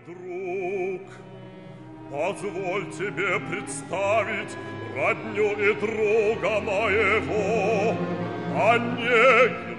друг, позволь тебе представить родню и друга моего, Онегина.